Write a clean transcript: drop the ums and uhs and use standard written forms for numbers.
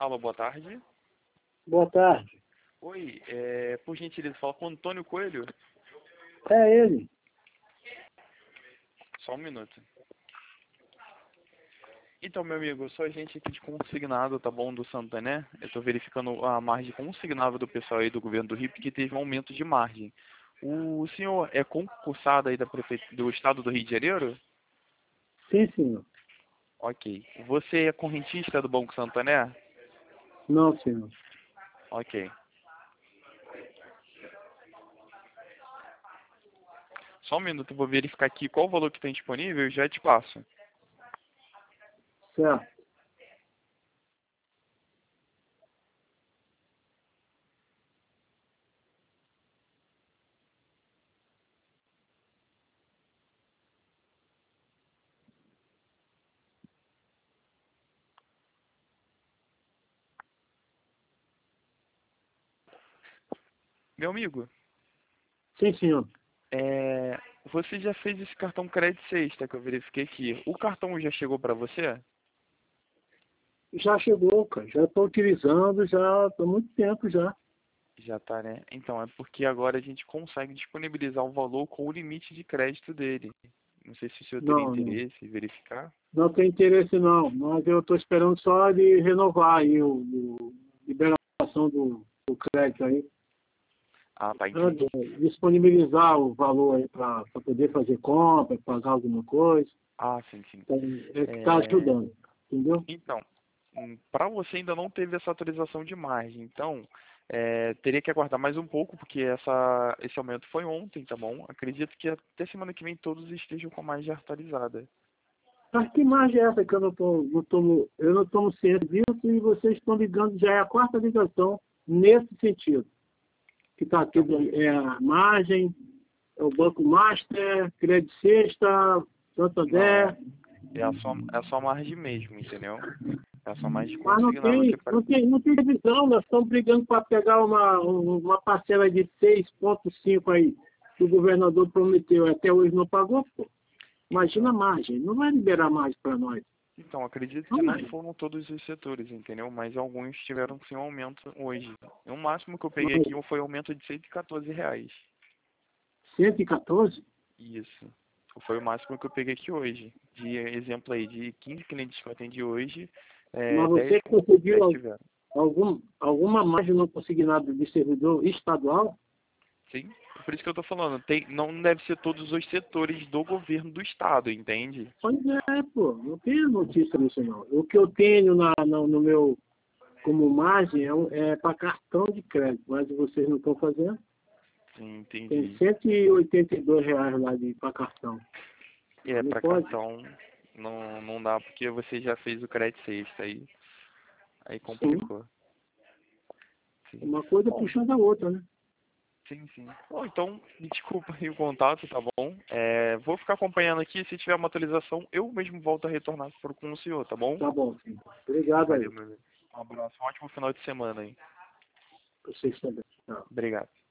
Alô, boa tarde. Boa tarde. Oi, por gentileza, fala com o Antônio Coelho. É ele. Só um minuto. Então, meu amigo, eu sou agente aqui de consignado, tá bom, do Santander. Eu tô verificando a margem consignável do pessoal aí do governo do Rio, porque teve um aumento de margem. O senhor é concursado aí do estado do Rio de Janeiro? Sim, senhor. Ok. Você é correntista do Banco Santander? Não, senhor. Ok. Só um minuto, eu vou verificar aqui qual o valor que tem disponível e já te passo. Certo. Meu amigo, Sim, senhor. você já fez esse cartão crédito sexta que eu verifiquei aqui. O cartão já chegou para você? Já chegou, cara. Já estou utilizando já há muito tempo já. Já tá, né? Então, é porque agora a gente consegue disponibilizar o valor com o limite de crédito dele. Não sei se o senhor teria Não, não. interesse em verificar. Não tem interesse não. Mas eu estou esperando só de renovar aí o liberação do crédito aí. Ah, tá, Ah, entendi. disponibilizar o valor aí para poder fazer compra, pagar alguma coisa. Ah, sim, sim. Então, é que está É, ajudando. Entendeu? Então, para você ainda não teve essa atualização de margem. Então, teria que aguardar mais um pouco, porque esse aumento foi ontem, tá bom? Acredito que até semana que vem todos estejam com a margem atualizada. Mas que margem é essa que eu eu não tomo ciência disso e vocês estão ligando, já é a quarta ligação nesse sentido. Que está aqui Então, é a margem, é o Banco Master, Crédito Sexta, não, Santander, é a sua margem mesmo, entendeu? É a sua margem mas consignável que para. não tem revisão, nós estamos brigando para pegar uma parcela de 6,5 aí, que o governador prometeu, até hoje não pagou, pô. Imagina a Então, margem, não vai liberar mais para nós. então, acredito que Não não vai. foram todos os setores, entendeu? Mas alguns tiveram sim um aumento hoje. O máximo que eu peguei Mas aqui foi um aumento de R$ 114. 114? Isso. Foi o máximo que eu peguei aqui hoje. De exemplo aí, de 15 clientes que eu atendi hoje, Mas 10 você conseguiu tiveram. alguma margem no consignado de servidor estadual? Sim? Por isso que eu tô falando, não deve ser todos os setores do governo do estado, entende? Pois é, pô, não tenho notícia disso não. O que eu tenho no meu como margem é para cartão de crédito, mas vocês não estão fazendo. Sim, Tem entendi. R$ 182 lá para cartão. E é Não para pode? cartão, não dá porque você já fez o crédito sexta aí Sim. complicou. Sim. Uma coisa Bom, puxando a outra, né? sim, sim. Bom, então, me desculpa aí o contato, tá bom? Vou ficar acompanhando aqui, se tiver uma atualização, eu mesmo volto a retornar com o senhor, tá bom? Tá bom, filho. Obrigado Valeu, aí. meu amigo. Um abraço, um ótimo final de semana aí. Vocês também. Tchau. Obrigado.